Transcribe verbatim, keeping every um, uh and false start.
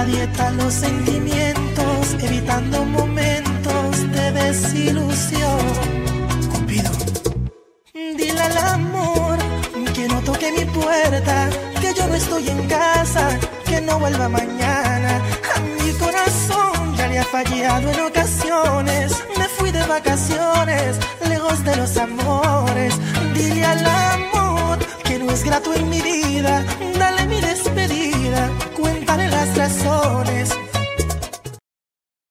a dieta los sentimientos, evitando momentos de desilusión. Cupido, dile al amor que no toque mi puerta, que yo no estoy en casa, que no vuelva mañana. A mi corazón ya le ha fallado en ocasiones. Me fui de vacaciones, lejos de los amores. Dile al amor que no es grato en mi vida, dale mi despedida.